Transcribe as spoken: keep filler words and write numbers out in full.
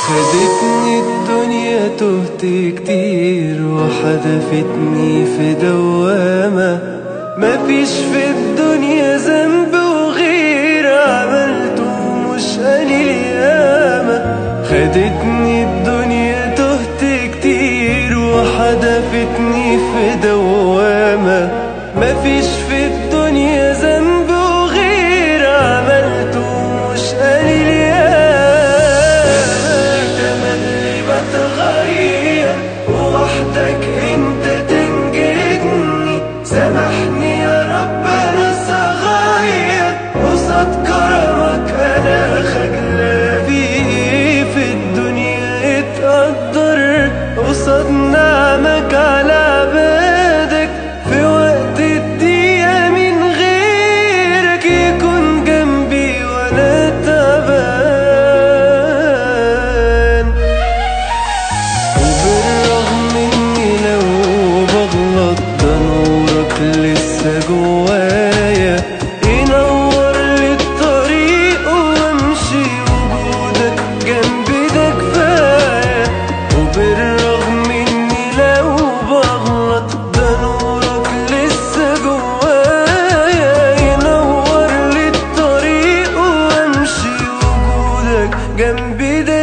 خدتني الدنيا تهت كتير وحدفتني في دوامة، مفيش في الدنيا ذنب وغير عملته مش قليل ياما. خدتني الدنيا تهت كتير وحدفتني في دوامة، مفيش في الدنيا ذنب وغير عملته مش قليل وحدك انت تنجدني. سامحني يا رب انا صغير قصاد كرمك، انا خجلان في الدنيا اتقدر قصاد نعمك على عبادك. في وقت الدقيقة من غيرك يكون جنبي وانا تعبان. لسه جوايا ينور لي الطريق وامشي، وجودك جنبي ده كفايه. وبالرغم اني لو بغلط ده نورك لسه جوايا ينور لي الطريق وامشي، وجودك جنبي ده